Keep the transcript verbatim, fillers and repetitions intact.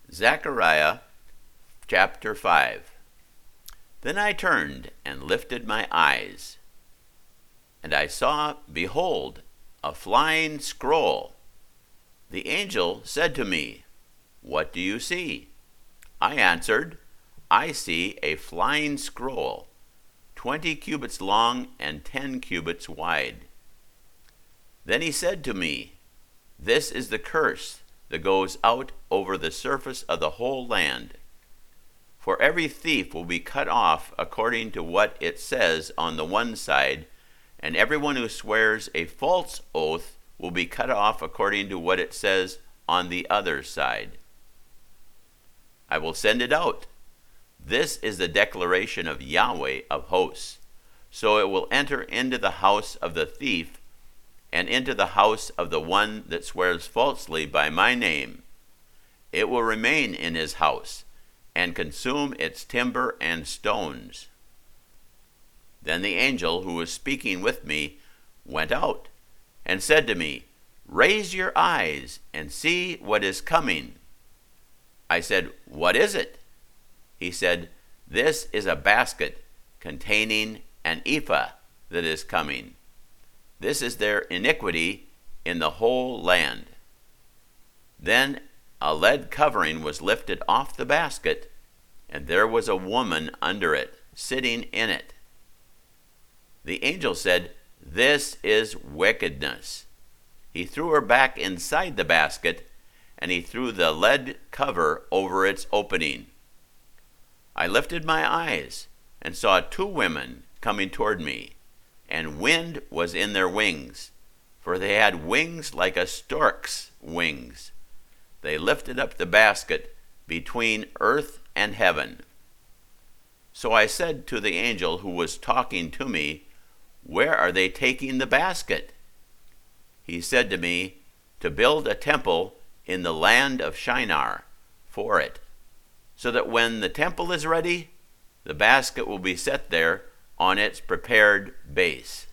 Zechariah chapter five. Then I turned and lifted my eyes, and I saw, behold, a flying scroll. The angel said to me, "What do you see?" I answered, "I see a flying scroll, twenty cubits long and ten cubits wide." Then he said to me, "This is the curse that goes out over the surface of the whole land. For every thief will be cut off according to what it says on the one side, and everyone who swears a false oath will be cut off according to what it says on the other side. I will send it out. This is the declaration of Yahweh of hosts. So it will enter into the house of the thief, and into the house of the one that swears falsely by my name. It will remain in his house, and consume its timber and stones." Then the angel who was speaking with me went out, and said to me, "Raise your eyes, and see what is coming." I said, "What is it?" He said, "This is a basket containing an ephah that is coming. This is their iniquity in the whole land." Then a lead covering was lifted off the basket, and there was a woman under it, sitting in it. The angel said, "This is wickedness." He threw her back inside the basket, and he threw the lead cover over its opening. I lifted my eyes and saw two women coming toward me, and wind was in their wings, for they had wings like a stork's wings. They lifted up the basket between earth and heaven. So I said to the angel who was talking to me, "Where are they taking the basket?" He said to me, "To build a temple in the land of Shinar for it, so that when the temple is ready, the basket will be set there on its prepared base."